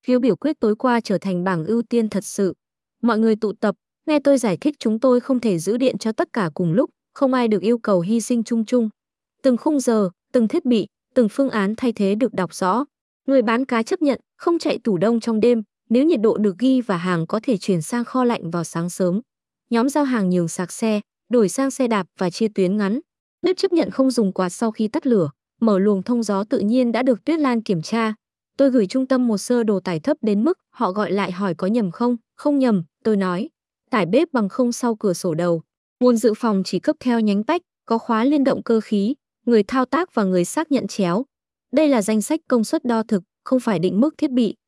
Phiếu biểu quyết tối qua trở thành bảng ưu tiên thật sự. Mọi người tụ tập, nghe tôi giải thích chúng tôi không thể giữ điện cho tất cả cùng lúc, không ai được yêu cầu hy sinh chung chung. Từng khung giờ, từng thiết bị, từng phương án thay thế được đọc rõ. Người bán cá chấp nhận không chạy tủ đông trong đêm, nếu nhiệt độ được ghi và hàng có thể chuyển sang kho lạnh vào sáng sớm. Nhóm giao hàng nhường sạc xe, đổi sang xe đạp và chia tuyến ngắn. Bếp chấp nhận không dùng quạt sau khi tắt lửa, mở luồng thông gió tự nhiên đã được Tuyết Lan kiểm tra. Tôi gửi trung tâm một sơ đồ tải thấp đến mức họ gọi lại hỏi có nhầm không? Không nhầm, tôi nói. Tải bếp bằng không sau cửa sổ đầu. Nguồn dự phòng chỉ cấp theo nhánh tách, có khóa liên động cơ khí, người thao tác và người xác nhận chéo. Đây là danh sách công suất đo thực, không phải định mức thiết bị.